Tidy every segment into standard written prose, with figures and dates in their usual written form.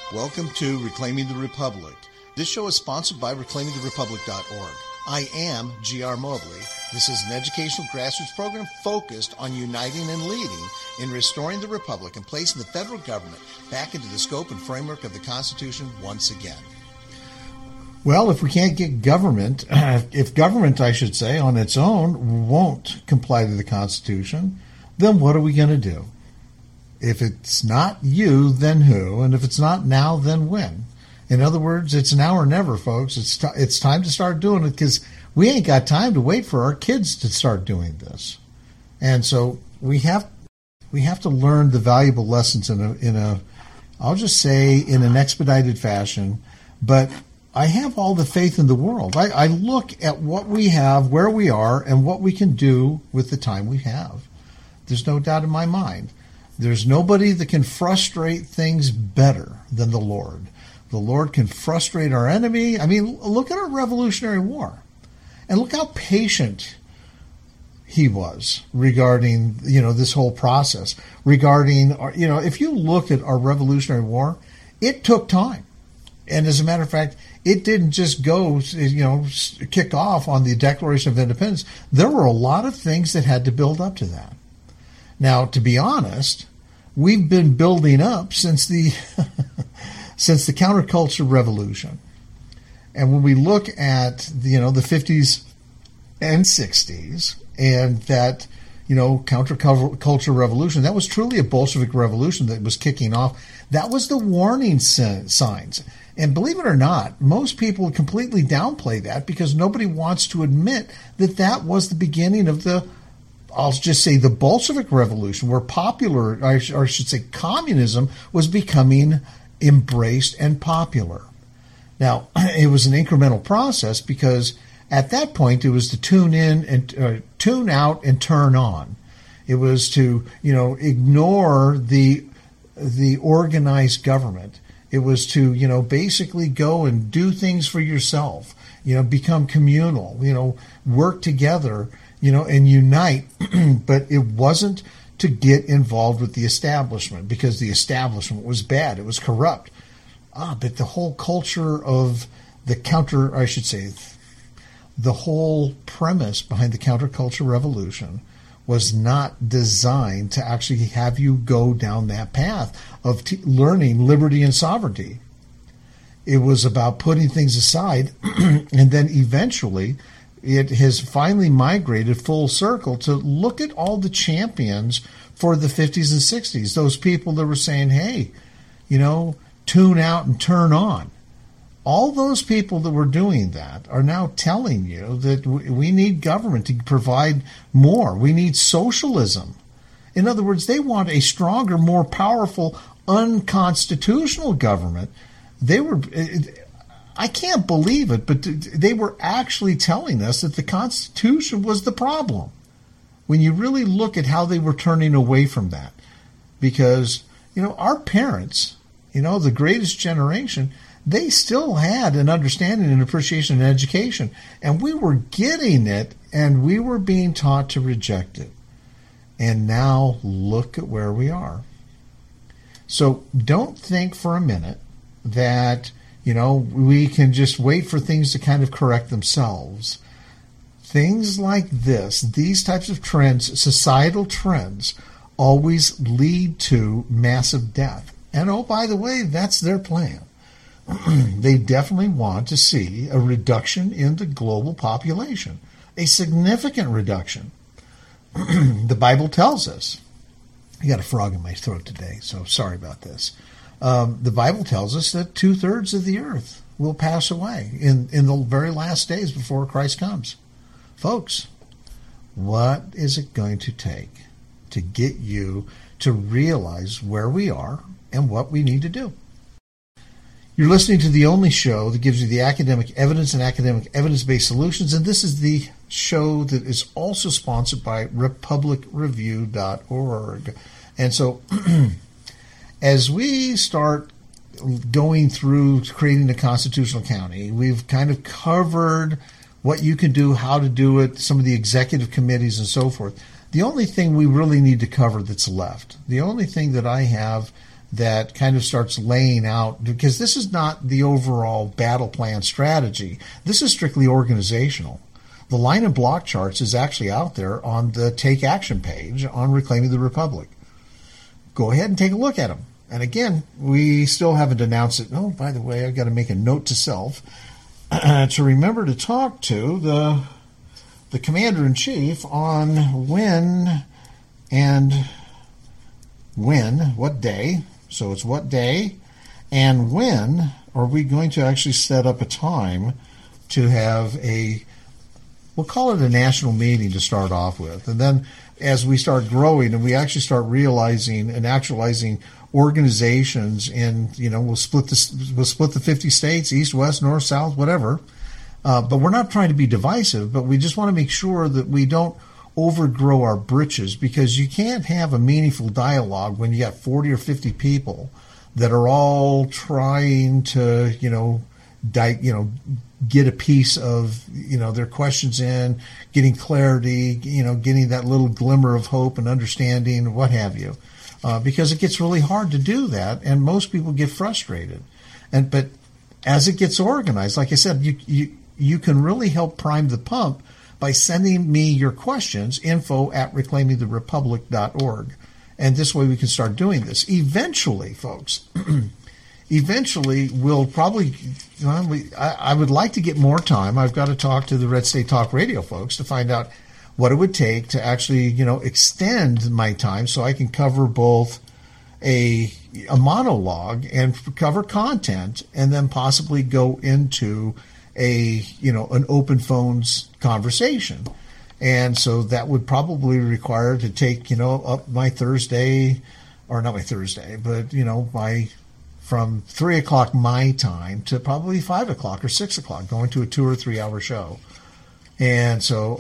Welcome to Reclaiming the Republic. This show is sponsored by ReclaimingTheRepublic.org. I am G.R. Mobley. This is an educational grassroots program focused on uniting and leading in restoring the Republic and placing the federal government back into the scope and framework of the Constitution once again. Well, if we can't get government, if government, I should say, on its own won't comply to the Constitution, then what are we going to do? If it's not you, then who? And if it's not now, then when? In other words, it's now or never, folks. It's time to start doing it because we ain't got time to wait for our kids to start doing this. And so we have to learn the valuable lessons I'll just say in an expedited fashion. But I have all the faith in the world. I look at what we have, where we are, and what we can do with the time we have. There's no doubt in my mind. There's nobody that can frustrate things better than the Lord. The Lord can frustrate our enemy. I mean, look at our Revolutionary War. And look how patient he was regarding, this whole process. Regarding, if you look at our Revolutionary War, it took time. And as a matter of fact, it didn't just go, kick off on the Declaration of Independence. There were a lot of things that had to build up to that. Now, to be honest, we've been building up since the since the counterculture revolution. And when we look at the 50s and 60s and that counterculture revolution, that was truly a Bolshevik revolution that was kicking off. That was the warning signs. And believe it or not, most people completely downplay that because nobody wants to admit that that was the beginning of I'll just say the Bolshevik Revolution, where communism was becoming embraced and popular. Now, it was an incremental process because at that point it was to tune in and tune out and turn on. It was to, ignore the organized government. It was to, basically go and do things for yourself, become communal, work together, and unite, but it wasn't to get involved with the establishment because the establishment was bad. It was corrupt. But the whole culture of the whole premise behind the counterculture revolution was not designed to actually have you go down that path of learning liberty and sovereignty. It was about putting things aside and then eventually it has finally migrated full circle to look at all the champions for the 50s and 60s, those people that were saying, hey, tune out and turn on. All those people that were doing that are now telling you that we need government to provide more. We need socialism. In other words, they want a stronger, more powerful, unconstitutional government. I can't believe it, but they were actually telling us that the Constitution was the problem. When you really look at how they were turning away from that. Because, our parents, the greatest generation, they still had an understanding and appreciation and education. And we were getting it, and we were being taught to reject it. And now look at where we are. So don't think for a minute that we can just wait for things to kind of correct themselves. Things like this, these types of trends, societal trends, always lead to massive death. And oh, by the way, that's their plan. They definitely want to see a reduction in the global population, a significant reduction. The Bible tells us, I got a frog in my throat today, so sorry about this. The Bible tells us that 2/3 of the earth will pass away in the very last days before Christ comes. Folks, what is it going to take to get you to realize where we are and what we need to do? You're listening to the only show that gives you the academic evidence and academic evidence-based solutions, and this is the show that is also sponsored by RepublicReview.org. And so as we start going through creating a constitutional county, we've kind of covered what you can do, how to do it, some of the executive committees and so forth. The only thing we really need to cover that's left, the only thing that I have that kind of starts laying out, because this is not the overall battle plan strategy. This is strictly organizational. The line and block charts is actually out there on the Take Action page on Reclaiming the Republic. Go ahead and take a look at them. And again, we still haven't announced it. Oh, by the way, I've got to make a note to self to remember to talk to the Commander-in-Chief on what day. So it's what day and when are we going to actually set up a time to have we'll call it a national meeting to start off with. And then as we start growing and we actually start realizing and actualizing organizations in, we'll split the 50 states, east, west, north, south, whatever. But we're not trying to be divisive, but we just want to make sure that we don't overgrow our britches, because you can't have a meaningful dialogue when you got 40 or 50 people that are all trying to, get a piece of, their questions in, getting clarity, getting that little glimmer of hope and understanding, what have you. Because it gets really hard to do that, and most people get frustrated. But as it gets organized, like I said, you can really help prime the pump by sending me your questions, info@reclaimingtherepublic.org. And this way we can start doing this. Eventually, folks, we'll probably, I would like to get more time. I've got to talk to the Red State Talk Radio folks to find out what it would take to actually, extend my time so I can cover both a monologue and cover content, and then possibly go into an open phones conversation. And so that would probably require to take, up my Thursday, or not my Thursday, but, from 3 o'clock my time to probably 5 o'clock or 6 o'clock, going to a 2 or 3 hour show. And so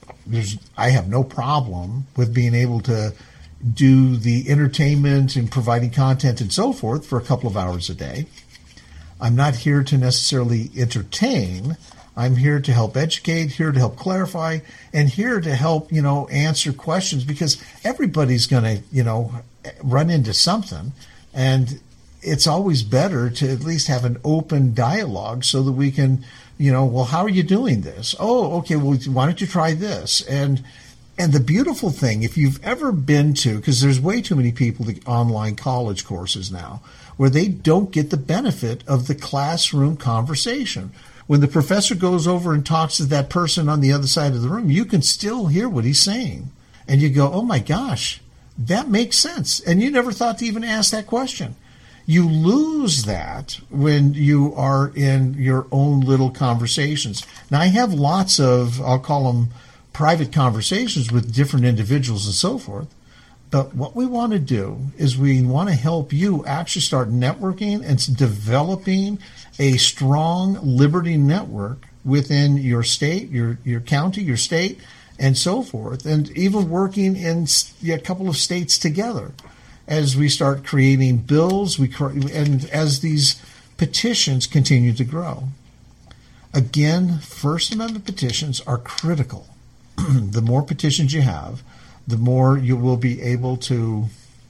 I have no problem with being able to do the entertainment and providing content and so forth for a couple of hours a day. I'm not here to necessarily entertain. I'm here to help educate, here to help clarify, and here to help, answer questions, because everybody's going to, run into something. And it's always better to at least have an open dialogue so that we can, well, how are you doing this? Oh, okay, well, why don't you try this? And the beautiful thing, if you've ever been to, because there's way too many people to online college courses now, where they don't get the benefit of the classroom conversation. When the professor goes over and talks to that person on the other side of the room, you can still hear what he's saying. And you go, oh my gosh, that makes sense. And you never thought to even ask that question. You lose that when you are in your own little conversations. Now, I have lots of, I'll call them private conversations with different individuals and so forth. But what we want to do is we want to help you actually start networking and developing a strong liberty network within your state, your county, your state, and so forth, and even working in a couple of states together as we start creating bills, and as these petitions continue to grow. Again, First Amendment petitions are critical. The more petitions you have, the more you will be able to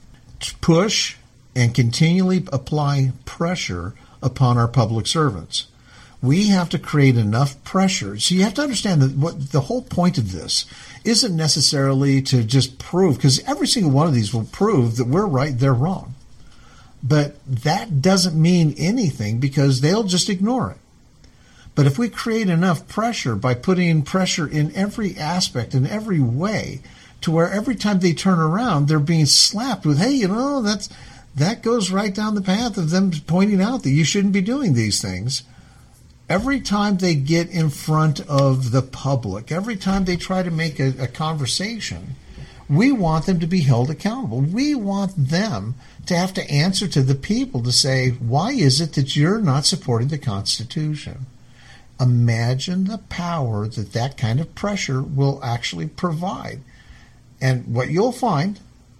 push and continually apply pressure upon our public servants. We have to create enough pressure. So you have to understand that what the whole point of this isn't necessarily to just prove, because every single one of these will prove that we're right, they're wrong. But that doesn't mean anything, because they'll just ignore it. But if we create enough pressure by putting pressure in every aspect, in every way, to where every time they turn around, they're being slapped with, hey, that goes right down the path of them pointing out that you shouldn't be doing these things. Every time they get in front of the public, every time they try to make a conversation, we want them to be held accountable. We want them to have to answer to the people to say, why is it that you're not supporting the Constitution? Imagine the power that kind of pressure will actually provide. And what you'll find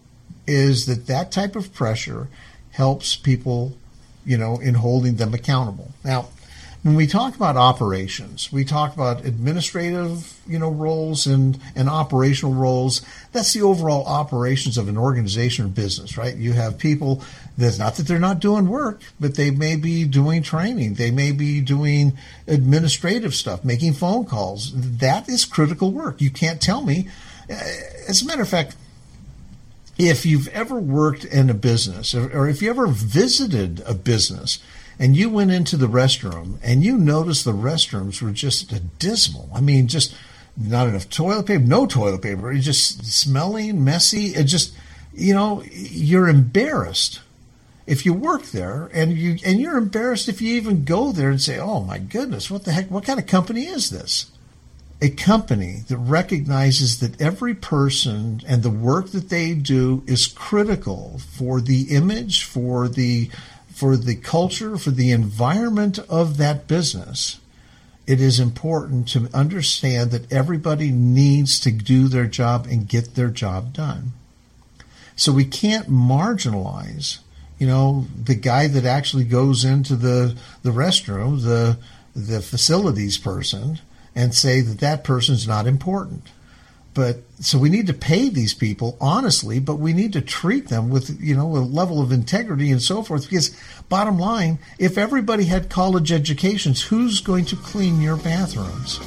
is that type of pressure helps people, in holding them accountable. Now, when we talk about operations, we talk about administrative, roles and operational roles. That's the overall operations of an organization or business, right? You have people that's not that they're not doing work, but they may be doing training. They may be doing administrative stuff, making phone calls. That is critical work. You can't tell me. As a matter of fact, if you've ever worked in a business or if you ever visited a business, and you went into the restroom and you noticed the restrooms were just dismal. I mean, just not enough toilet paper, no toilet paper, it's just smelling, messy. It just, you're embarrassed if you work there, and you're embarrassed if you even go there and say, oh my goodness, what the heck, what kind of company is this? A company that recognizes that every person and the work that they do is critical for the image, for the culture, for the environment of that business. It is important to understand that everybody needs to do their job and get their job done. So we can't marginalize, the guy that actually goes into the restroom, the facilities person, and say that person's not important. But so we need to pay these people honestly, but we need to treat them with, a level of integrity and so forth. Because bottom line, if everybody had college educations, who's going to clean your bathrooms?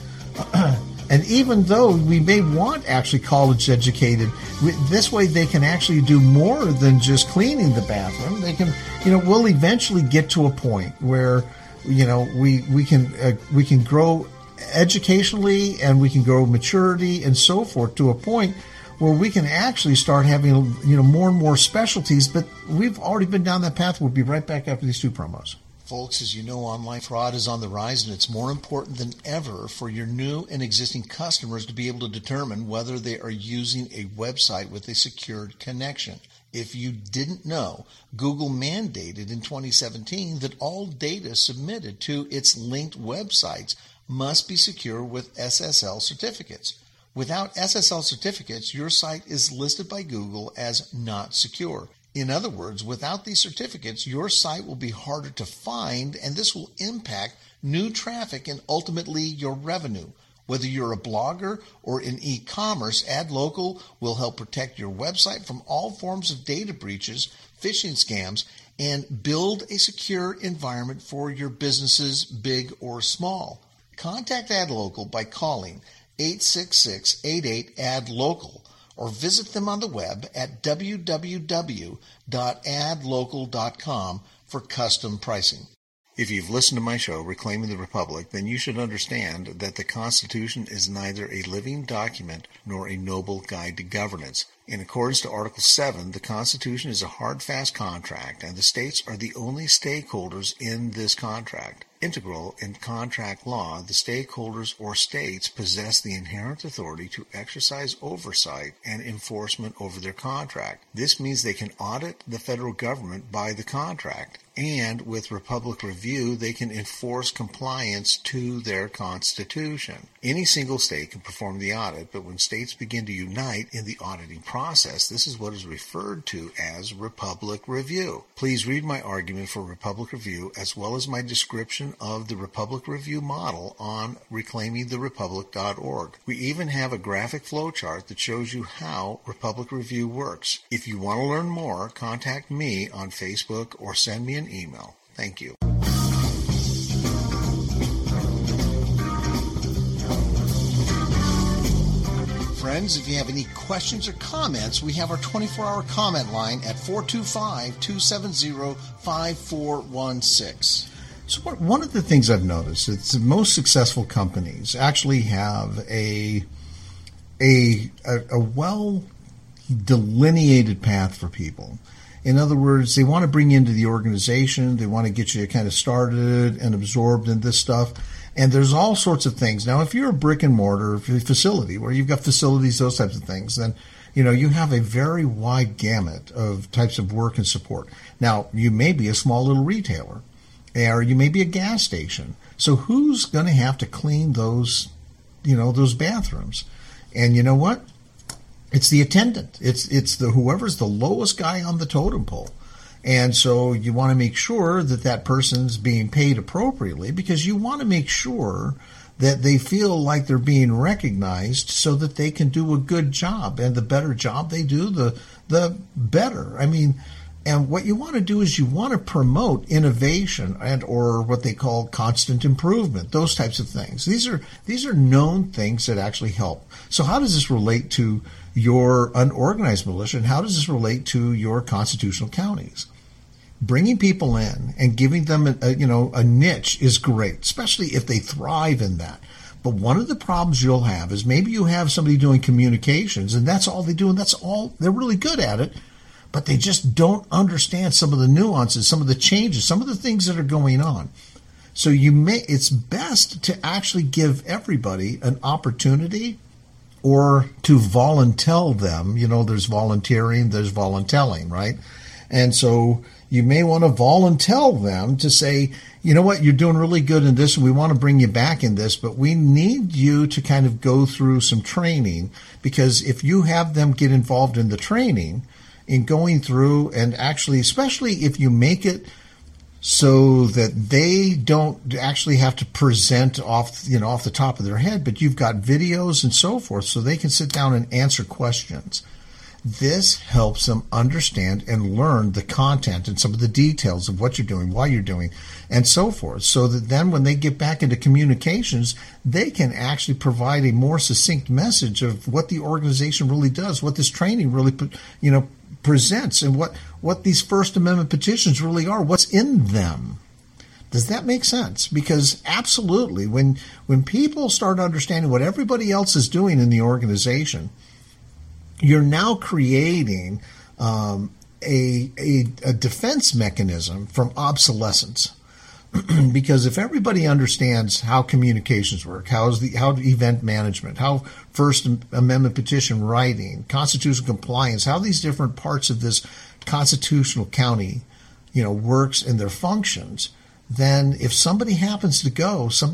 And even though we may want actually college educated, this way they can actually do more than just cleaning the bathroom. They can, we'll eventually get to a point where, we can grow educationally, and we can grow maturity and so forth to a point where we can actually start having more and more specialties. But we've already been down that path. We'll be right back after these two promos. Folks, as you know, online fraud is on the rise, and it's more important than ever for your new and existing customers to be able to determine whether they are using a website with a secured connection. If you didn't know, Google mandated in 2017 that all data submitted to its linked websites must be secure with SSL certificates. Without SSL certificates, your site is listed by Google as not secure. In other words, without these certificates, your site will be harder to find, and this will impact new traffic and ultimately your revenue. Whether you're a blogger or in e-commerce, AdLocal will help protect your website from all forms of data breaches, phishing scams, and build a secure environment for your businesses, big or small. Contact AdLocal by calling 866-88-ADLOCAL or visit them on the web at www.adlocal.com for custom pricing. If you've listened to my show, Reclaiming the Republic, then you should understand that the Constitution is neither a living document nor a noble guide to governance. In accordance to Article 7, the Constitution is a hard, fast contract, and the states are the only stakeholders in this contract. Integral in contract law, the stakeholders or states possess the inherent authority to exercise oversight and enforcement over their contract. This means they can audit the federal government by the contract, and with Republic Review, they can enforce compliance to their Constitution. Any single state can perform the audit, but when states begin to unite in the auditing process, this is what is referred to as Republic Review. Please read my argument for Republic Review as well as my description of the Republic Review model on reclaimingtherepublic.org. We even have a graphic flowchart that shows you how Republic Review works. If you want to learn more, contact me on Facebook or send me an email. Thank you. Friends, if you have any questions or comments, we have our 24-hour comment line at 425-270-5416. So one of the things I've noticed is the most successful companies actually have a well delineated path for people. In other words, they want to bring you into the organization. They want to get you kind of started and absorbed in this stuff. And there's all sorts of things. Now, if you're a brick and mortar facility where you've got facilities, those types of things, then you have a very wide gamut of types of work and support. Now, you may be a small little retailer, or you may be a gas station. So who's going to have to clean those bathrooms? And you know what? It's the attendant. It's the whoever's the lowest guy on the totem pole. And so you want to make sure that that person's being paid appropriately, because you want to make sure that they feel like they're being recognized so that they can do a good job. And the better job they do, the better. I mean, and what you want to do is you want to promote innovation and or what they call constant improvement, those types of things. These are known things that actually help. So how does this relate to your unorganized militia, and how does this relate to your constitutional counties? Bringing people in and giving them a niche is great, especially if they thrive in that. But one of the problems you'll have is maybe you have somebody doing communications, and that's all they do, and that's all they're really good at it, but they just don't understand some of the nuances, some of the changes, some of the things that are going on. So it's best to actually give everybody an opportunity, or to volunteer them. There's volunteering, there's voluntelling, right? And so you may want to volunteer them to say, you know what, you're doing really good in this, and we want to bring you back in this, but we need you to kind of go through some training, because if you have them get involved in the training, in going through, and actually, especially if you make it so that they don't actually have to present off the top of their head, but you've got videos and so forth, so they can sit down and answer questions. This helps them understand and learn the content and some of the details of what you're doing, why you're doing, and so forth, so that then when they get back into communications, they can actually provide a more succinct message of what the organization really does, what this training really presents, and what these First Amendment petitions really are, what's in them. Does that make sense? Because absolutely, when people start understanding what everybody else is doing in the organization, you're now creating a defense mechanism from obsolescence. Because if everybody understands how communications work, how event management, how First Amendment petition writing, constitutional compliance, how these different parts of this constitutional county, works and their functions, then if somebody happens to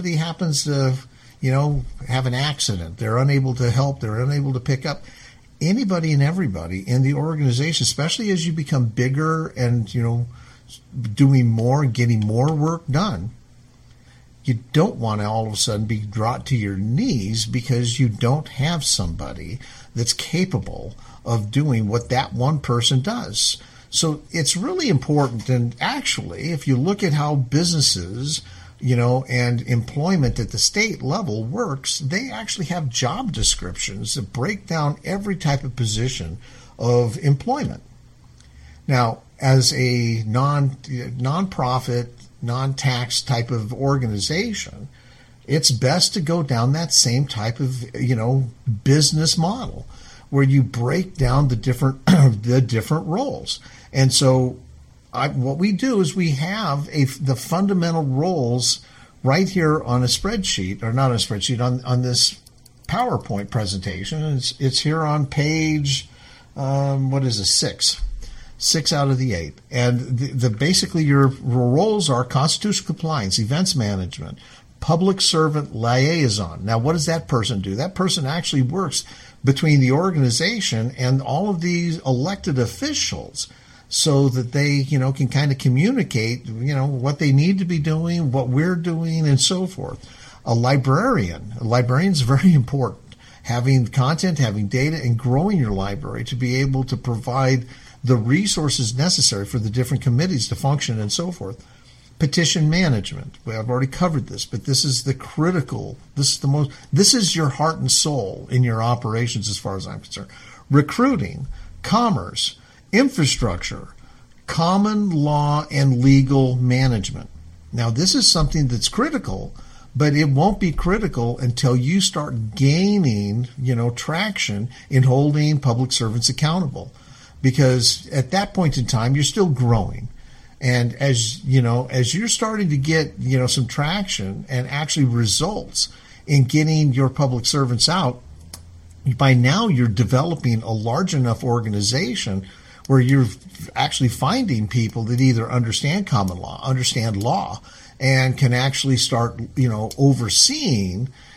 have an accident, they're unable to help, they're unable to pick up, anybody and everybody in the organization, especially as you become bigger and, doing more and getting more work done, you don't want to all of a sudden be brought to your knees because you don't have somebody that's capable of doing what that one person does. So it's really important. And actually, if you look at how businesses, and employment at the state level works, they actually have job descriptions that break down every type of position of employment. Now, as a non-profit, non-tax type of organization, it's best to go down that same type of, business model where you break down the different roles. And so what we do is we have the fundamental roles right here on a spreadsheet, or not a spreadsheet, on this PowerPoint presentation. It's here on page, 6 out of the 8. And basically your roles are constitutional compliance, events management, public servant liaison. Now, what does that person do? That person actually works between the organization and all of these elected officials, so that they, can kind of communicate, what they need to be doing, what we're doing, and so forth. A librarian is very important. Having content, having data, and growing your library to be able to provide the resources necessary for the different committees to function and so forth. Petition management. Well, I've already covered this, but this is this is your heart and soul in your operations as far as I'm concerned. Recruiting, commerce, infrastructure, common law, and legal management. Now, this is something that's critical, but it won't be critical until you start gaining, traction in holding public servants accountable. Because at that point in time, you're still growing. And as you're starting to get, some traction and actually results in getting your public servants out, by now you're developing a large enough organization where you're actually finding people that either understand common law, understand law, and can actually start, overseeing,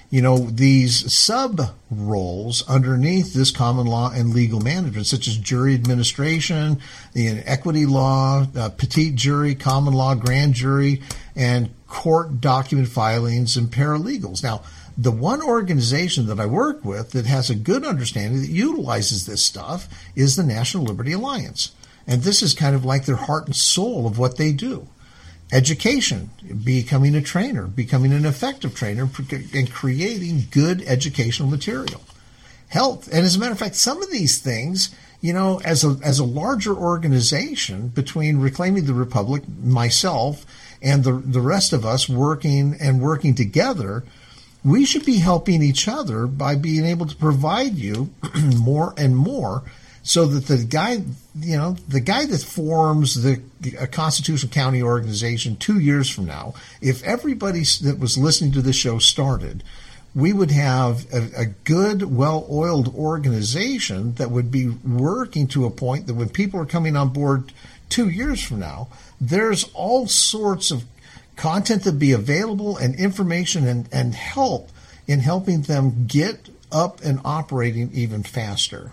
These sub-roles underneath this common law and legal management, such as jury administration, equity law, petite jury, common law, grand jury, and court document filings and paralegals. Now, the one organization that I work with that has a good understanding that utilizes this stuff is the National Liberty Alliance. And this is kind of like their heart and soul of what they do. Education, becoming a trainer, becoming an effective trainer, and creating good educational material. Health, and as a matter of fact, some of these things, as a larger organization between Reclaiming the Republic, myself, and the rest of us working together, we should be helping each other by being able to provide you more and more, so that the guy that forms a Constitution County organization 2 years from now, if everybody that was listening to this show started, we would have a good, well-oiled organization that would be working to a point that when people are coming on board 2 years from now, there's all sorts of content to be available and information and help in helping them get up and operating even faster.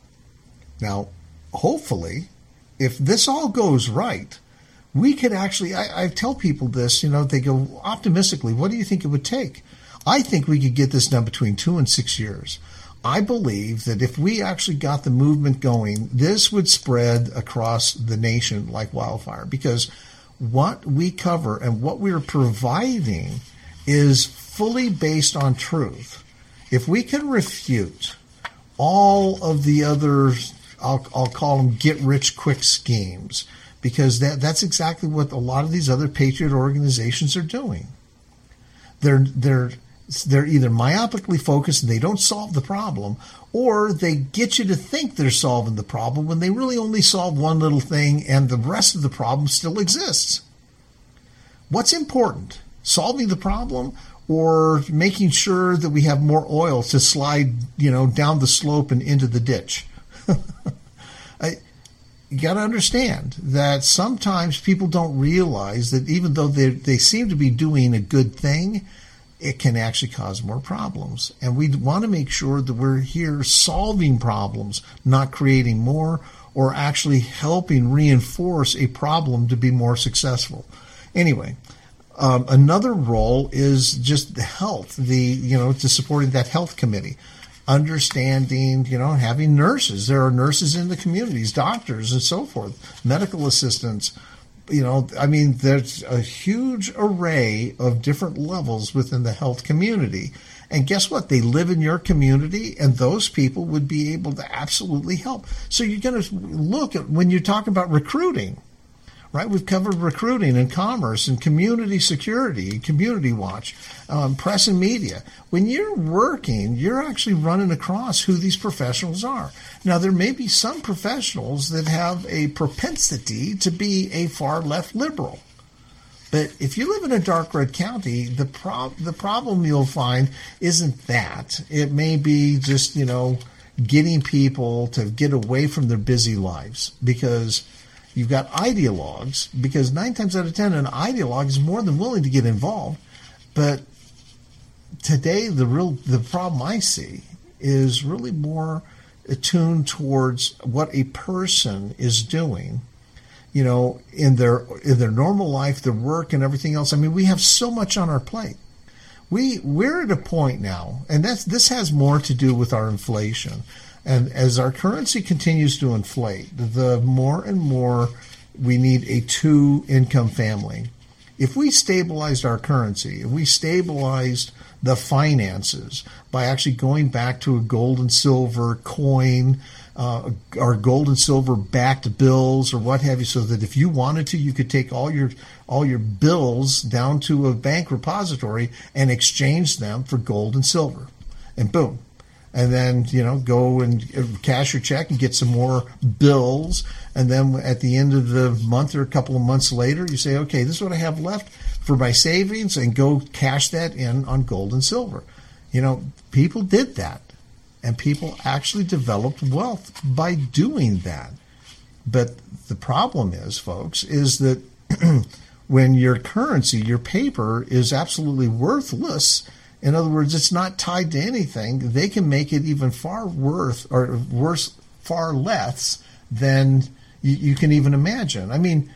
Now, hopefully, if this all goes right, we could actually, I tell people this, they go optimistically, what do you think it would take? I think we could get this done between 2 and 6 years. I believe that if we actually got the movement going, this would spread across the nation like wildfire, because what we cover and what we're providing is fully based on truth. If we can refute all of the other, I'll call them get-rich-quick schemes, because that's exactly what a lot of these other patriot organizations are doing. They're either myopically focused and they don't solve the problem, or they get you to think they're solving the problem when they really only solve one little thing and the rest of the problem still exists. What's important? Solving the problem or making sure that we have more oil to slide, down the slope and into the ditch? You got to understand that sometimes people don't realize that even though they seem to be doing a good thing, it can actually cause more problems. And we want to make sure that we're here solving problems, not creating more, or actually helping reinforce a problem to be more successful. Anyway, another role is just the health, to supporting that health committee. Understanding, having nurses. There are nurses in the communities, doctors and so forth, medical assistants. There's a huge array of different levels within the health community. And guess what? They live in your community, and those people would be able to absolutely help. So you're going to look at, when you're talking about recruiting, right? We've covered recruiting and commerce and community security, community watch, press and media. When you're working, you're actually running across who these professionals are. Now, there may be some professionals that have a propensity to be a far left liberal. But if you live in a dark red county, the problem you'll find isn't that. It may be just, getting people to get away from their busy lives, because you've got ideologues, because 9 times out of 10, an ideologue is more than willing to get involved. But today, the problem I see is really more attuned towards what a person is doing, in their normal life, their work and everything else. We have so much on our plate. We're at a point now, and this has more to do with our inflation. And as our currency continues to inflate, the more and more we need a 2-income family. If we stabilized our currency, if we stabilized the finances by actually going back to a gold and silver coin, or gold and silver backed bills or what have you, so that if you wanted to, you could take all your bills down to a bank repository and exchange them for gold and silver, and boom. And then, go and cash your check and get some more bills. And then at the end of the month or a couple of months later, you say, okay, this is what I have left for my savings, and go cash that in on gold and silver. People did that, and people actually developed wealth by doing that. But the problem is, folks, is that when your currency, your paper, is absolutely worthless, In other words, it's not tied to anything. They can make it even far worse, far less than you can even imagine. I mean,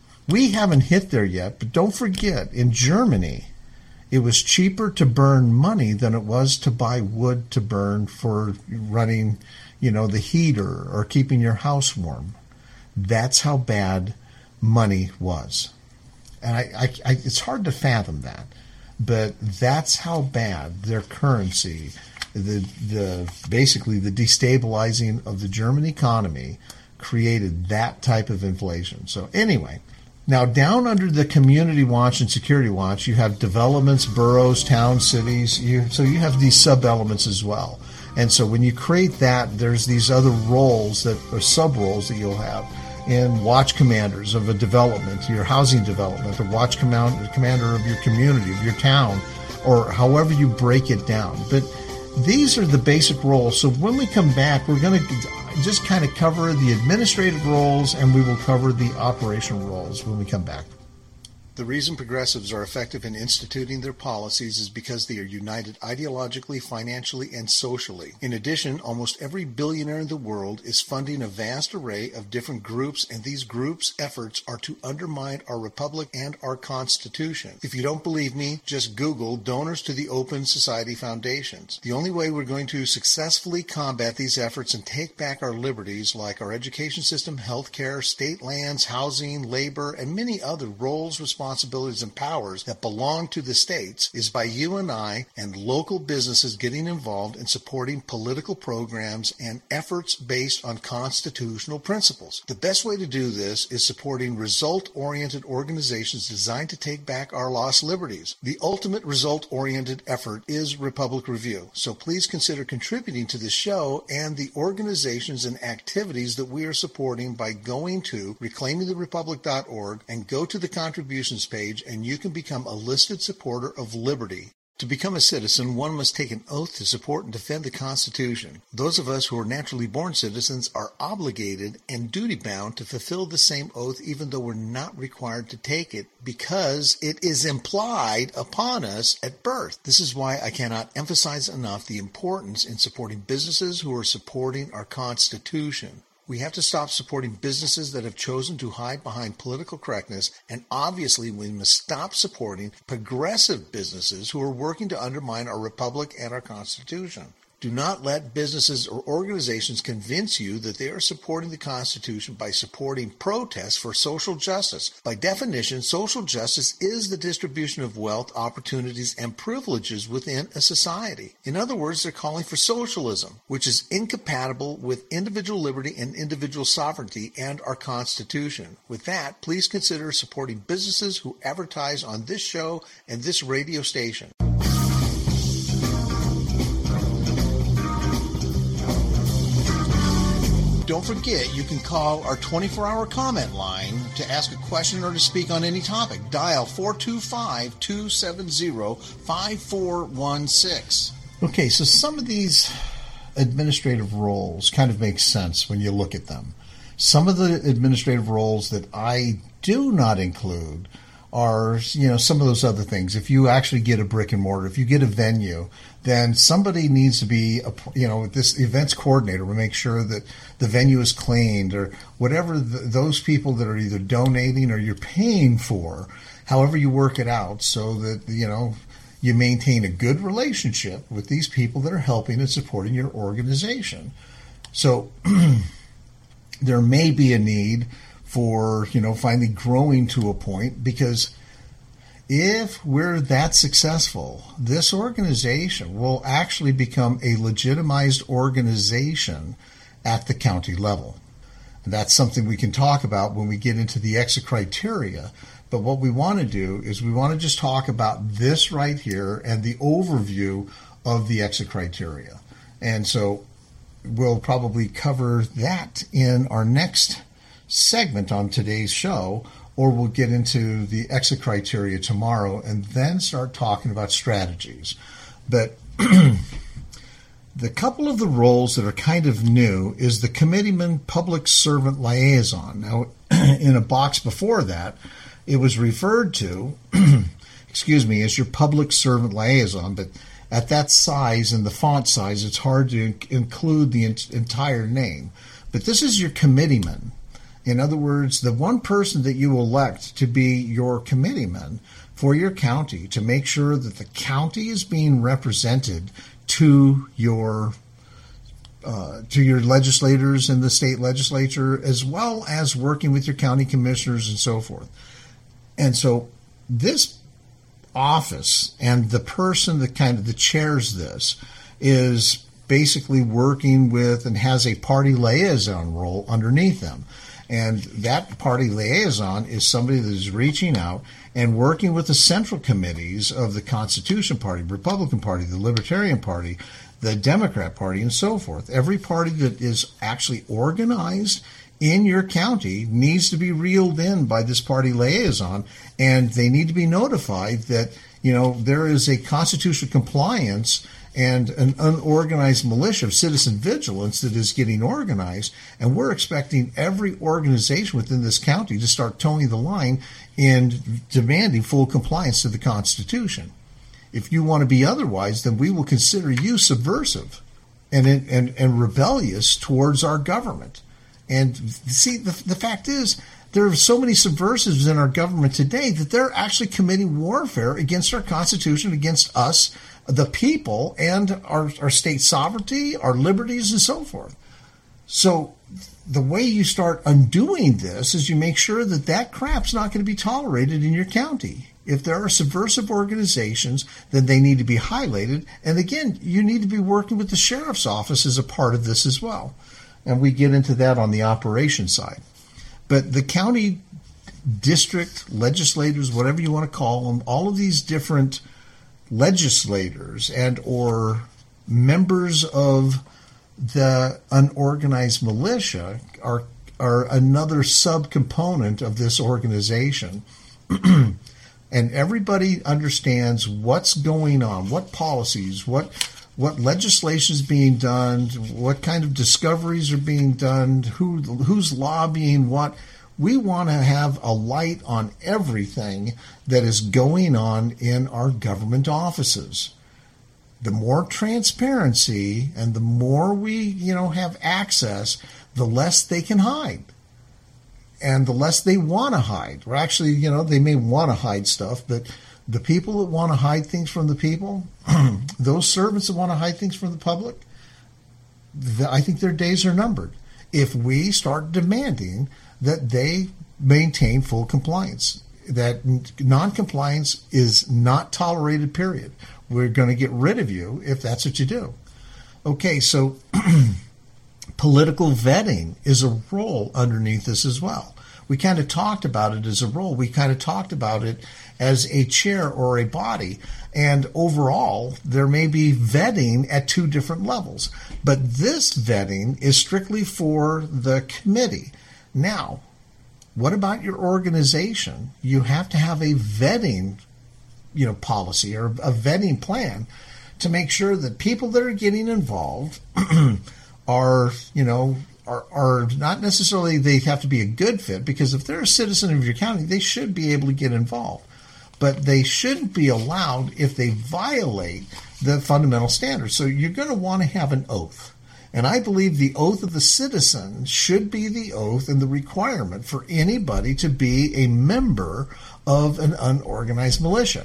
we haven't hit there yet, but don't forget, in Germany, it was cheaper to burn money than it was to buy wood to burn for running, the heater or keeping your house warm. That's how bad money was. And it's hard to fathom that, but that's how bad their currency, basically the destabilizing of the German economy, created that type of inflation. So anyway, now down under the community watch and security watch, you have developments, boroughs, towns, cities. So you have these sub-elements as well. And so when you create that, there's these other roles or sub-roles that you'll have in watch commanders of a development, your housing development, or watch commander of your community, of your town, or however you break it down. But these are the basic roles. So when we come back, we're going to just kind of cover the administrative roles, and we will cover the operational roles when we come back. The reason progressives are effective in instituting their policies is because they are united ideologically, financially, and socially. In addition, almost every billionaire in the world is funding a vast array of different groups, and these groups' efforts are to undermine our republic and our Constitution. If you don't believe me, just Google donors to the Open Society Foundations. The only way we're going to successfully combat these efforts and take back our liberties, like our education system, healthcare, state lands, housing, labor, and many other roles, responsibilities, and powers that belong to the states, is by you and I and local businesses getting involved in supporting political programs and efforts based on constitutional principles. The best way to do this is supporting result-oriented organizations designed to take back our lost liberties. The ultimate result-oriented effort is Republic Review, so please consider contributing to this show and the organizations and activities that we are supporting by going to reclaimingtherepublic.org and go to the contributions page, and you can become a listed supporter of liberty. To become a citizen, one must take an oath to support and defend the Constitution. Those of us who are naturally born citizens are obligated and duty-bound to fulfill the same oath, even though we're not required to take it, because it is implied upon us at birth. This is why I cannot emphasize enough the importance in supporting businesses who are supporting our Constitution. We have to stop supporting businesses that have chosen to hide behind political correctness, and obviously we must stop supporting progressive businesses who are working to undermine our republic and our Constitution. Do not let businesses or organizations convince you that they are supporting the Constitution by supporting protests for social justice. By definition, social justice is the distribution of wealth, opportunities, and privileges within a society. In other words, they're calling for socialism, which is incompatible with individual liberty and individual sovereignty and our Constitution. With that, please consider supporting businesses who advertise on this show and this radio station. Don't forget, you can call our 24-hour comment line to ask a question or to speak on any topic. Dial 425-270-5416. Okay, so some of these administrative roles kind of make sense when you look at them. Some of the administrative roles that I do not include are, some of those other things. If you actually get a brick and mortar, if you get a venue, then somebody needs to be, this events coordinator will make sure that the venue is cleaned, or whatever those people that are either donating or you're paying for, however you work it out so that, you maintain a good relationship with these people that are helping and supporting your organization. So there may be a need for, finally growing to a point, because if we're that successful, this organization will actually become a legitimized organization at the county level. And that's something we can talk about when we get into the exit criteria. But what we want to do is we want to just talk about this right here and the overview of the exit criteria. And so we'll probably cover that in our next segment on today's show, or we'll get into the exit criteria tomorrow and then start talking about strategies. But the couple of the roles that are kind of new is the committeeman public servant liaison. Now, in a box before that, it was referred to, as your public servant liaison. But at that size and the font size, it's hard to include the entire name. But this is your committeeman. In other words, the one person that you elect to be your committeeman for your county to make sure that the county is being represented to your legislators in the state legislature, as well as working with your county commissioners and so forth. And so this office and the person that chairs this is basically working with and has a party liaison role underneath them. And that party liaison is somebody that is reaching out and working with the central committees of the Constitution Party, Republican Party, the Libertarian Party, the Democrat Party, and so forth. Every party that is actually organized in your county needs to be reeled in by this party liaison, and they need to be notified that, there is a constitutional compliance and an unorganized militia of citizen vigilance that is getting organized, and we're expecting every organization within this county to start towing the line in demanding full compliance to the Constitution. If you want to be otherwise, then we will consider you subversive and rebellious towards our government. And see, the fact is, there are so many subversives in our government today that they're actually committing warfare against our Constitution, against us, the people, and our state sovereignty, our liberties, and so forth. So the way you start undoing this is you make sure that crap's not going to be tolerated in your county. If there are subversive organizations, then they need to be highlighted. And again, you need to be working with the sheriff's office as a part of this as well. And we get into that on the operation side. But the county district legislators, whatever you want to call them, all of these different legislators and or members of the unorganized militia are another subcomponent of this organization. And everybody understands what's going on, what policies, what legislation is being done, what kind of discoveries are being done, who's lobbying what. We want to have a light on everything that is going on in our government offices. The more transparency and the more we, have access, the less they can hide. And the less they want to hide. Or actually, they may want to hide stuff, but the people that want to hide things from the people, those servants that want to hide things from the public, I think their days are numbered. If we start demanding that they maintain full compliance, that non-compliance is not tolerated, period. We're going to get rid of you if that's what you do. Okay, so political vetting is a role underneath this as well. We kind of talked about it as a role. We kind of talked about it as a chair or a body. And overall, there may be vetting at two different levels. But this vetting is strictly for the committee. Now, what about your organization? You have to have a vetting, policy or a vetting plan to make sure that people that are getting involved are not necessarily they have to be a good fit, because if they're a citizen of your county, they should be able to get involved. But they shouldn't be allowed if they violate the fundamental standards. So you're going to want to have an oath. And I believe the oath of the citizen should be the oath and the requirement for anybody to be a member of an unorganized militia.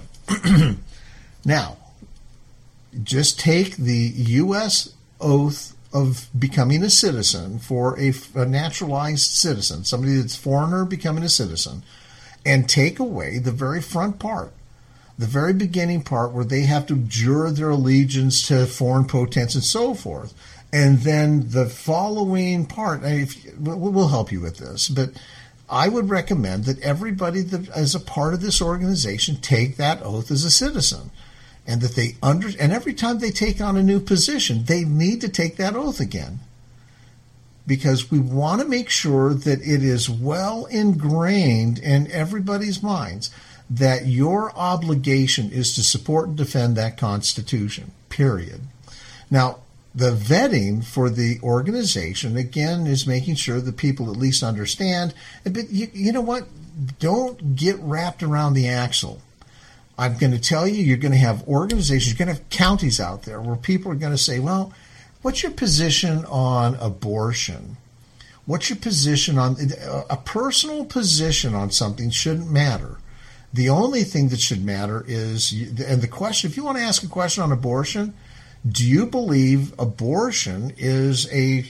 Now, just take the U.S. oath of becoming a citizen for a naturalized citizen, somebody that's foreigner becoming a citizen, and take away the very front part, the very beginning part where they have to jure their allegiance to foreign potentates and so forth. And then the following part, we'll help you with this, but I would recommend that everybody that is a part of this organization take that oath as a citizen. And that and every time they take on a new position, they need to take that oath again. Because we want to make sure that it is well ingrained in everybody's minds that your obligation is to support and defend that Constitution, period. Now, the vetting for the organization, again, is making sure that people at least understand. But you know what? Don't get wrapped around the axle. I'm going to tell you, you're going to have organizations, you're going to have counties out there where people are going to say, well, what's your position on abortion? What's your position on a personal position on something shouldn't matter. The only thing that should matter is, and the question, if you want to ask a question on abortion, do you believe abortion is a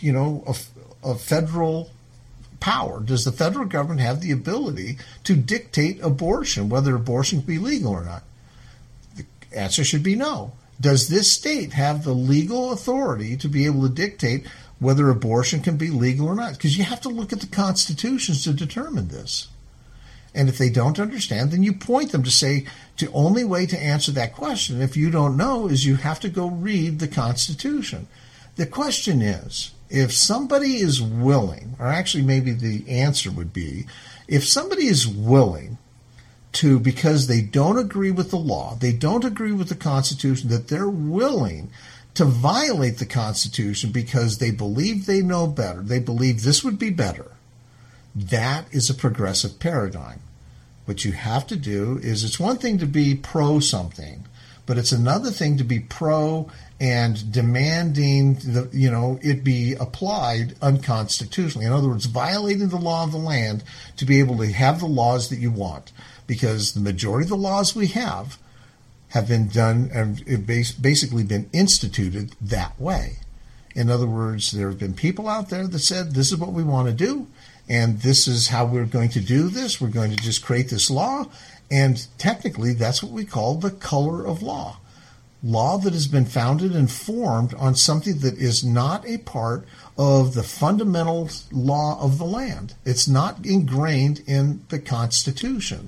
federal power? Does the federal government have the ability to dictate abortion, whether abortion can be legal or not? The answer should be no. Does this state have the legal authority to be able to dictate whether abortion can be legal or not? Because you have to look at the constitutions to determine this. And if they don't understand, then you point them to say, the only way to answer that question, if you don't know, is you have to go read the Constitution. The question is, if somebody is willing, or actually maybe the answer would be, if somebody is willing to, because they don't agree with the law, they don't agree with the Constitution, that they're willing to violate the Constitution because they believe they know better, they believe this would be better, that is a progressive paradigm. What you have to do is, it's one thing to be pro something, but it's another thing to be pro and demanding it be applied unconstitutionally. In other words, violating the law of the land to be able to have the laws that you want. Because the majority of the laws we have been done and basically been instituted that way. In other words, there have been people out there that said, this is what we want to do, and this is how we're going to do this. We're going to just create this law, and technically that's what we call the color of law. Law that has been founded and formed on something that is not a part of the fundamental law of the land. It's not ingrained in the Constitution.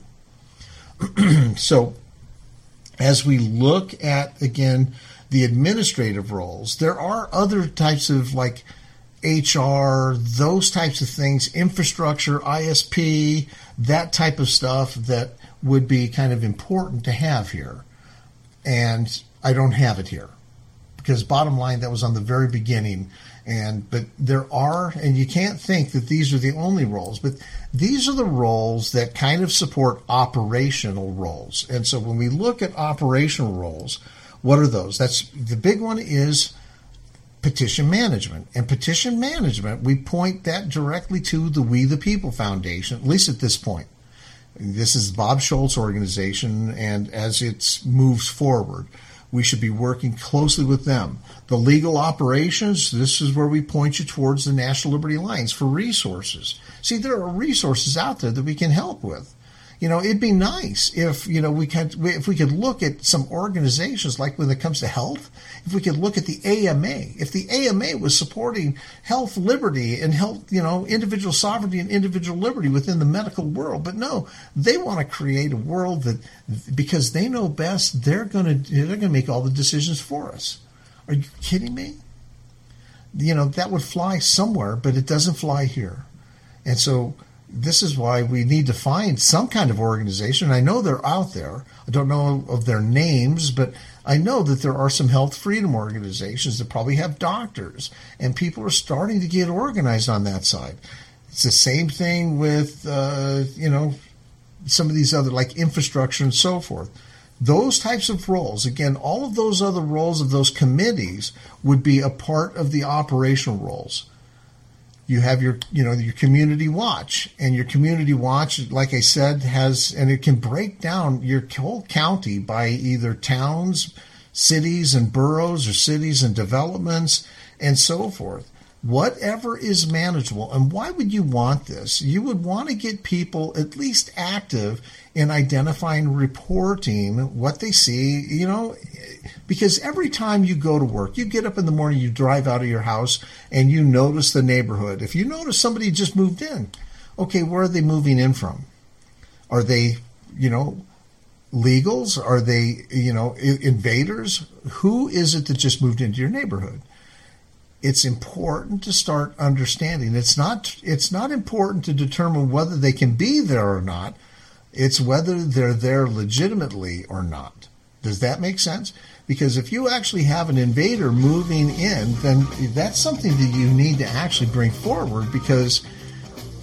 So, as we look at, again, the administrative roles, there are other types of, like HR, those types of things, infrastructure, ISP, that type of stuff that would be kind of important to have here. And I don't have it here because, bottom line, that was on the very beginning. But there are, and you can't think that these are the only roles, but these are the roles that kind of support operational roles. And so when we look at operational roles, what are those? That's the big one is petition management. And petition management, we point that directly to the We the People Foundation, at least at this point. This is Bob Schultz organization, and as it moves forward, we should be working closely with them. The legal operations, this is where we point you towards the National Liberty Alliance for resources. See, there are resources out there that we can help with. It'd be nice if, if we could look at some organizations, like when it comes to health, if we could look at the AMA. If the AMA was supporting health liberty and health, individual sovereignty and individual liberty within the medical world. But no, they want to create a world that, because they know best, they're going to make all the decisions for us. Are you kidding me? That would fly somewhere, but it doesn't fly here. And so this is why we need to find some kind of organization. I know they're out there. I don't know of their names, but I know that there are some health freedom organizations that probably have doctors, and people are starting to get organized on that side. It's the same thing with, some of these other, like infrastructure and so forth. Those types of roles, again, all of those other roles of those committees would be a part of the operational roles. You have your community watch, and your community watch, like I said, and it can break down your whole county by either towns, cities and boroughs, or cities and developments, and so forth. Whatever is manageable. And why would you want this? You would want to get people at least active in identifying, reporting what they see, because every time you go to work, you get up in the morning, you drive out of your house, and you notice the neighborhood. If you notice somebody just moved in, okay, where are they moving in from? Are they, legals? Are they, invaders? Who is it that just moved into your neighborhood? It's important to start understanding. It's not important to determine whether they can be there or not. It's whether they're there legitimately or not. Does that make sense? Because if you actually have an invader moving in, then that's something that you need to actually bring forward, because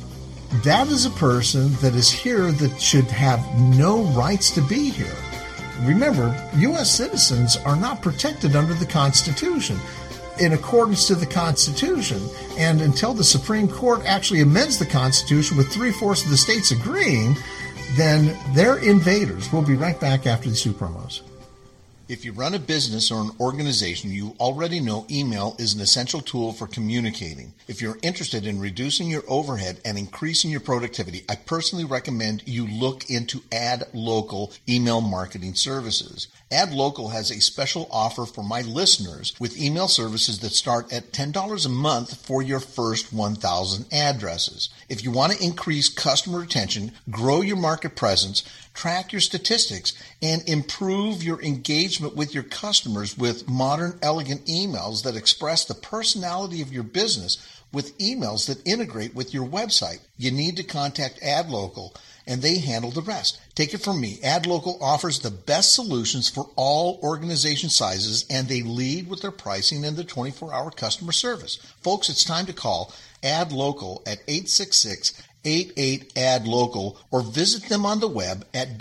that is a person that is here that should have no rights to be here. remember, U.S. citizens are not protected under the Constitution in accordance to the Constitution. And until the Supreme Court actually amends the Constitution with 3/4 of the states agreeing, then they're invaders. We'll be right back after these two promos. If you run a business or an organization, you already know email is an essential tool for communicating. If you're interested in reducing your overhead and increasing your productivity, I personally recommend you look into AdLocal email marketing services. AdLocal has a special offer for my listeners with email services that start at $10 a month for your first 1,000 addresses. If you want to increase customer retention, grow your market presence, track your statistics, and improve your engagement with your customers with modern, elegant emails that express the personality of your business with emails that integrate with your website, you need to contact AdLocal, and they handle the rest. Take it from me. AdLocal offers the best solutions for all organization sizes, and they lead with their pricing and their 24-hour customer service. Folks, it's time to call AdLocal at 866-88-ADLOCAL or visit them on the web at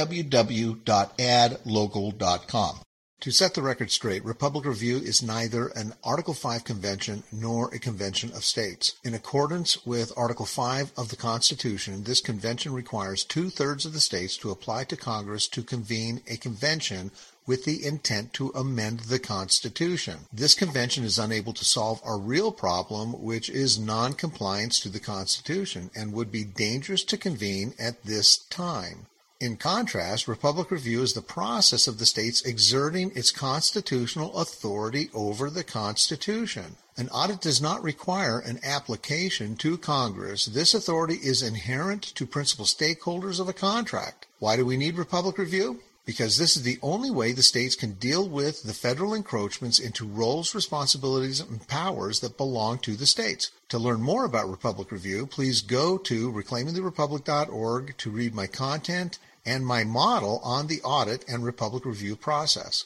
www.adlocal.com. To set the record straight, Republic Review is neither an Article 5 convention nor a convention of states. In accordance with Article 5 of the Constitution, this convention requires 2/3 of the states to apply to Congress to convene a convention with the intent to amend the Constitution. This convention is unable to solve our real problem, which is non-compliance to the Constitution, and would be dangerous to convene at this time. In contrast, Republic Review is the process of the states exerting its constitutional authority over the Constitution. An audit does not require an application to Congress. This authority is inherent to principal stakeholders of a contract. Why do we need Republic Review? Because this is the only way the states can deal with the federal encroachments into roles, responsibilities, and powers that belong to the states. To learn more about Republic Review, please go to reclaimingtherepublic.org to read my content and my model on the audit and Republic Review process.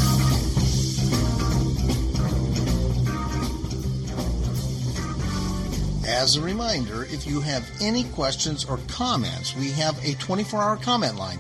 As a reminder, if you have any questions or comments, we have a 24-hour comment line,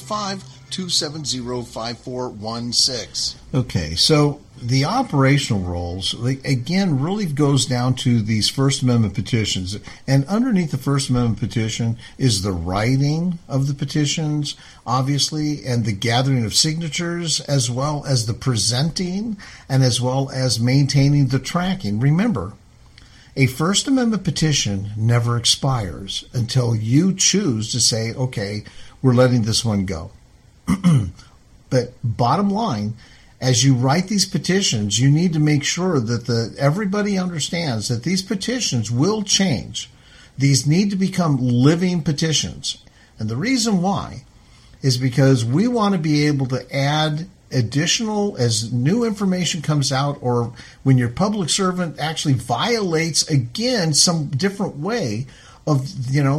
425-270-5416. Okay, so the operational roles, again, really goes down to these First Amendment petitions. And underneath the First Amendment petition is the writing of the petitions, obviously, and the gathering of signatures, as well as the presenting, and as well as maintaining the tracking. Remember, a First Amendment petition never expires until you choose to say, okay, we're letting this one go. But bottom line, as you write these petitions, you need to make sure that everybody understands that these petitions will change. These need to become living petitions. And the reason why is because we want to be able to add additional, as new information comes out, or when your public servant actually violates, again, some different way of,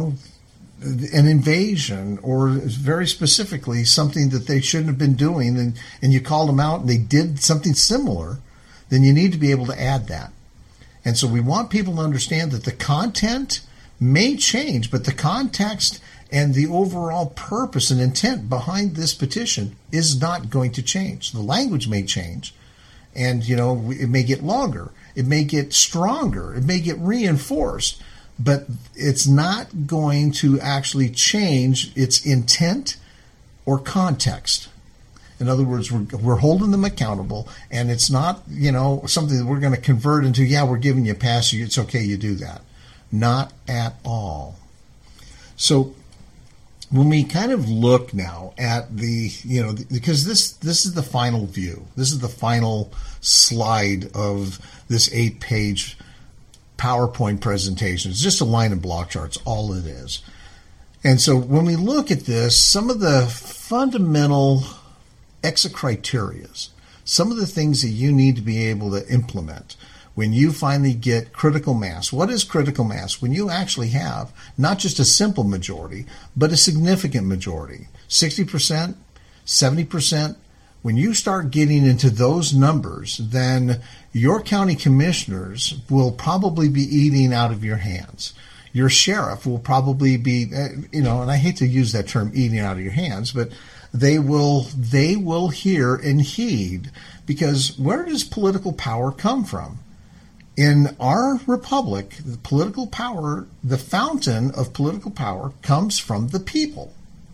an invasion, or very specifically something that they shouldn't have been doing, and you called them out and they did something similar, then you need to be able to add that. And so we want people to understand that the content may change, but the context and the overall purpose and intent behind this petition is not going to change. The language may change, and it may get longer, it may get stronger, it may get reinforced, but it's not going to actually change its intent or context. In other words, we're holding them accountable, and it's not, something that we're going to convert into, we're giving you a pass, it's okay, you do that. Not at all. So when we kind of look now at because this is the final view, this is the final slide of this 8-page PowerPoint presentation. It's just a line of block charts, all it is. And so when we look at this, some of the fundamental exit criterias, some of the things that you need to be able to implement when you finally get critical mass. What is critical mass? When you actually have not just a simple majority, but a significant majority, 60%, 70%. When you start getting into those numbers, then your county commissioners will probably be eating out of your hands. Your sheriff will probably be, and I hate to use that term, eating out of your hands, but they will hear and heed, because where does political power come from? In our republic, the political power, the fountain of political power comes from the people.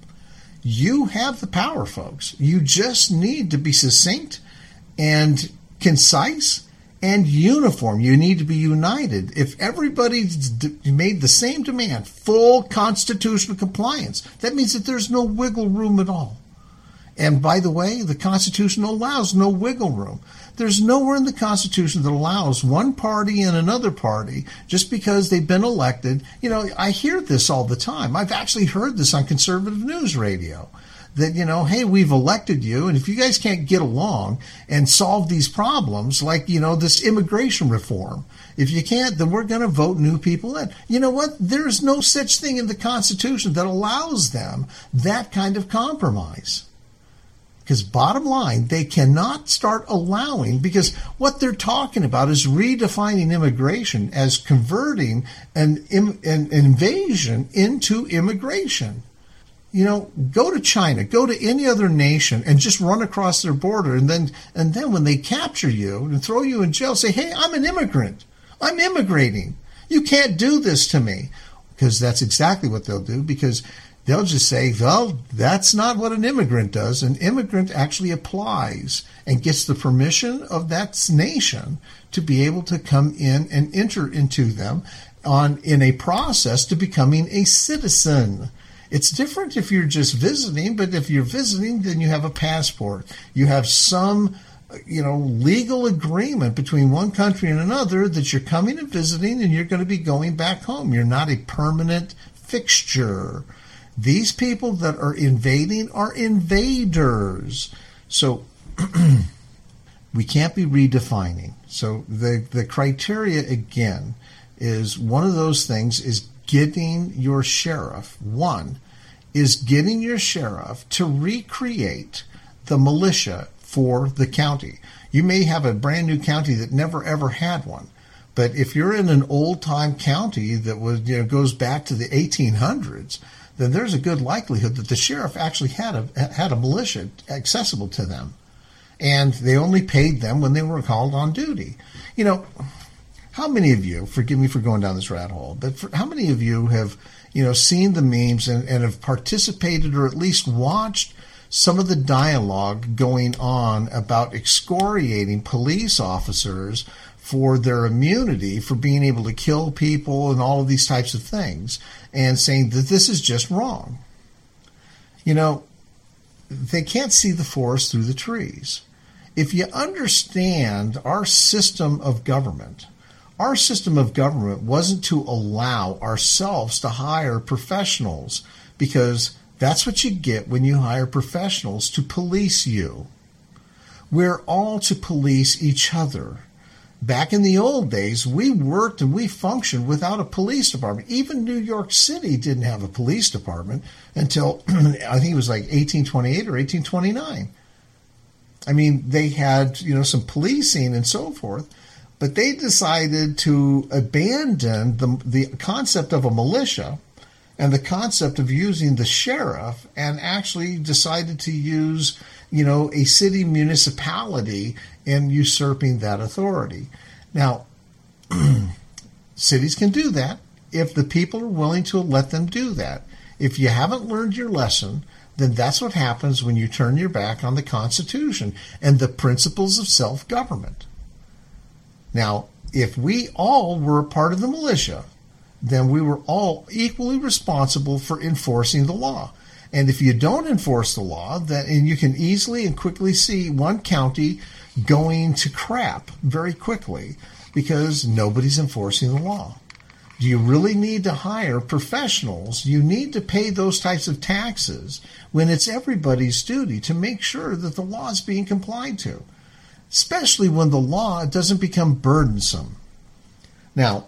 You have the power, folks. You just need to be succinct and concise and uniform. You need to be united. If everybody made the same demand, full constitutional compliance, that means that there's no wiggle room at all. And by the way, the Constitution allows no wiggle room. There's nowhere in the Constitution that allows one party and another party, just because they've been elected. You know, I hear this all the time. I've actually heard this on conservative news radio. That, you know, hey, we've elected you, and if you guys can't get along and solve these problems, like, you know, this immigration reform, if you can't, then we're going to vote new people in. You know what? There's no such thing in the Constitution that allows them that kind of compromise. Because bottom line, they cannot start allowing, because what they're talking about is redefining immigration as converting an invasion into immigration. You know, go to China, go to any other nation and just run across their border. And then when they capture you and throw you in jail, say, hey, I'm an immigrant. I'm immigrating. You can't do this to me. Because that's exactly what they'll do, because they'll just say, well, that's not what an immigrant does. An immigrant actually applies and gets the permission of that nation to be able to come in and enter into them in a process to becoming a citizen. It's different if you're just visiting, but if you're visiting, then you have a passport. You have some, you know, legal agreement between one country and another that you're coming and visiting and you're going to be going back home. You're not a permanent fixture. These people that are invading are invaders. So we can't be redefining. So the criteria, again, is one of those things is getting your sheriff, to recreate the militia for the county. You may have a brand new county that never ever had one, but if you're in an old time county that was, you know, goes back to the 1800s, then there's a good likelihood that the sheriff actually had a militia accessible to them, and they only paid them when they were called on duty. You know, how many of you, forgive me for going down this rat hole, but how many of you have, you know, seen the memes and have participated or at least watched some of the dialogue going on about excoriating police officers for their immunity for being able to kill people and all of these types of things, and saying that this is just wrong? You know, they can't see the forest through the trees. If you understand our system of government wasn't to allow ourselves to hire professionals, because that's what you get when you hire professionals to police you. We're all to police each other. Back in the old days, we worked and we functioned without a police department. Even New York City didn't have a police department until I think it was like 1828 or 1829. I mean, they had, you know, some policing and so forth, but they decided to abandon the concept of a militia and the concept of using the sheriff, and actually decided to use, you know, a city municipality in usurping that authority. Now, cities can do that if the people are willing to let them do that. If you haven't learned your lesson, then that's what happens when you turn your back on the Constitution and the principles of self-government. Now, if we all were a part of the militia, then we were all equally responsible for enforcing the law. And if you don't enforce the law, and you can easily and quickly see one county going to crap very quickly because nobody's enforcing the law. Do you really need to hire professionals? You need to pay those types of taxes when it's everybody's duty to make sure that the law is being complied to, especially when the law doesn't become burdensome. Now,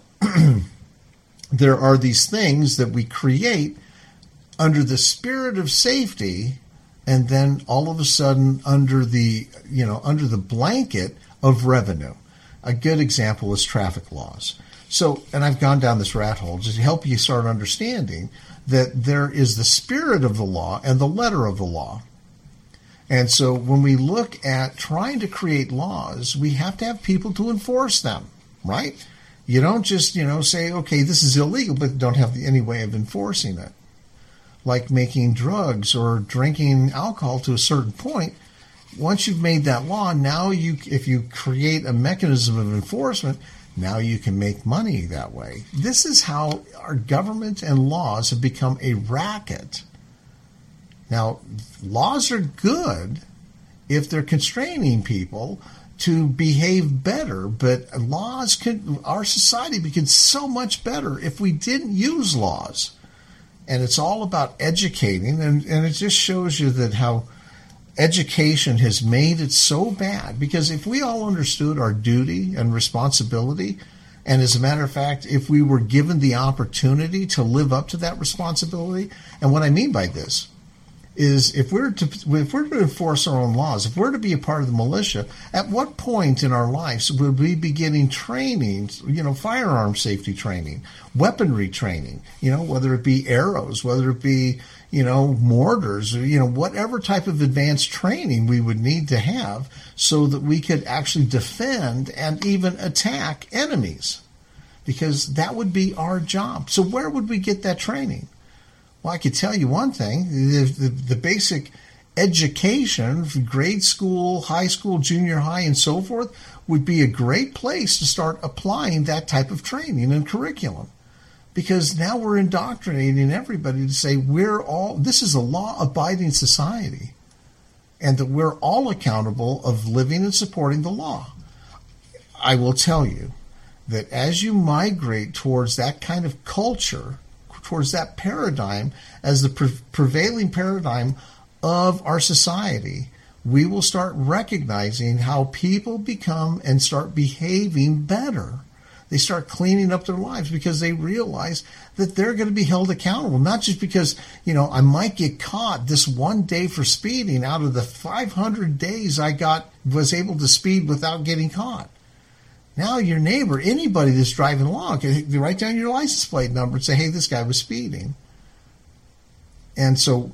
there are these things that we create under the spirit of safety, and then all of a sudden under the blanket of revenue. A good example is traffic laws. So, and I've gone down this rat hole just to help you start understanding that there is the spirit of the law and the letter of the law. And so when we look at trying to create laws, we have to have people to enforce them, right? You don't just, say, okay, this is illegal, but don't have any way of enforcing it. Like making drugs or drinking alcohol to a certain point. Once you've made that law, now if you create a mechanism of enforcement, now you can make money that way. This is how our government and laws have become a racket. Now, laws are good if they're constraining people to behave better, but our society becomes so much better if we didn't use laws. And it's all about educating, and it just shows you that how education has made it so bad. Because if we all understood our duty and responsibility, and as a matter of fact, if we were given the opportunity to live up to that responsibility, and what I mean by this is if we're to enforce our own laws, if we're to be a part of the militia, at what point in our lives would we be getting training, firearm safety training, weaponry training, whether it be arrows, whether it be, mortars, whatever type of advanced training we would need to have so that we could actually defend and even attack enemies, because that would be our job. So where would we get that training? Well, I could tell you one thing, the basic education, grade school, high school, junior high, and so forth, would be a great place to start applying that type of training and curriculum. Because now we're indoctrinating everybody to say this is a law-abiding society, and that we're all accountable of living and supporting the law. I will tell you that as you migrate towards that kind of culture, towards that paradigm as the prevailing paradigm of our society, we will start recognizing how people become and start behaving better. They start cleaning up their lives because they realize that they're going to be held accountable, not just because, I might get caught this one day for speeding out of the 500 days I was able to speed without getting caught. Now your neighbor, anybody that's driving along, can write down your license plate number and say, hey, this guy was speeding. And so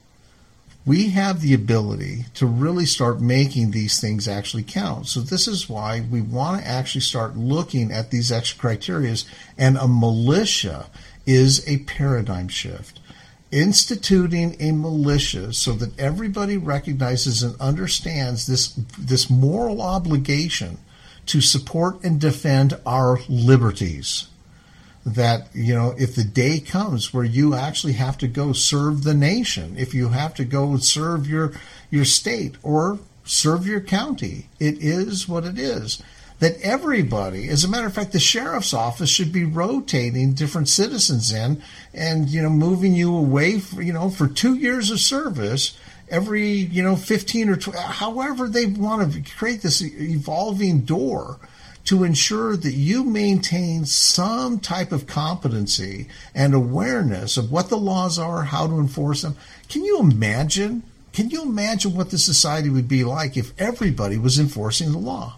we have the ability to really start making these things actually count. So this is why we want to actually start looking at these extra criteria, and a militia is a paradigm shift. Instituting a militia so that everybody recognizes and understands this moral obligation to support and defend our liberties. That, if the day comes where you actually have to go serve the nation, if you have to go serve your state or serve your county, it is what it is. That everybody, as a matter of fact, the sheriff's office should be rotating different citizens in and, moving you away, for 2 years of service every, 15 or 20, however they want to create this evolving door to ensure that you maintain some type of competency and awareness of what the laws are, how to enforce them. Can you imagine what the society would be like if everybody was enforcing the law?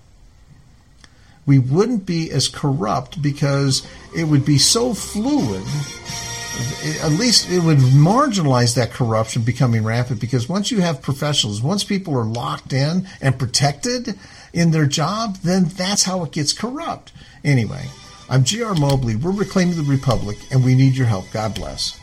We wouldn't be as corrupt because it would be so fluid. At least it would marginalize that corruption becoming rampant, because once you have professionals, once people are locked in and protected in their job, then that's how it gets corrupt. Anyway, I'm G.R. Mobley. We're Reclaiming the Republic, and we need your help. God bless.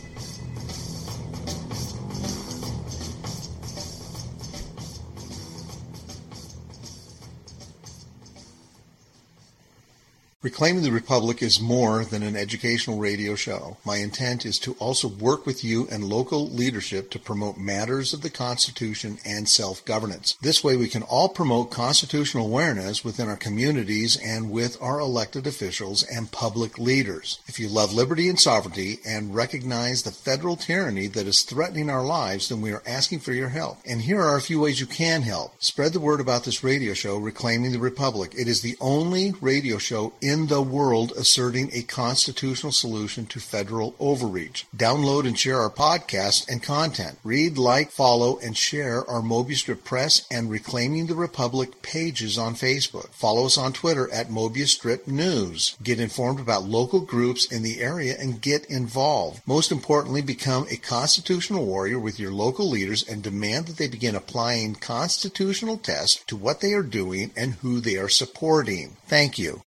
Reclaiming the Republic is more than an educational radio show. My intent is to also work with you and local leadership to promote matters of the Constitution and self-governance. This way we can all promote constitutional awareness within our communities and with our elected officials and public leaders. If you love liberty and sovereignty and recognize the federal tyranny that is threatening our lives, then we are asking for your help. And here are a few ways you can help. Spread the word about this radio show, Reclaiming the Republic. It is the only radio show in in the world asserting a constitutional solution to federal overreach. Download and share our podcast and content. Read, like, follow, and share our Mobius Strip Press and Reclaiming the Republic pages on Facebook. Follow us on Twitter at Mobius Strip News. Get informed about local groups in the area and get involved. Most importantly, become a constitutional warrior with your local leaders and demand that they begin applying constitutional tests to what they are doing and who they are supporting. Thank you.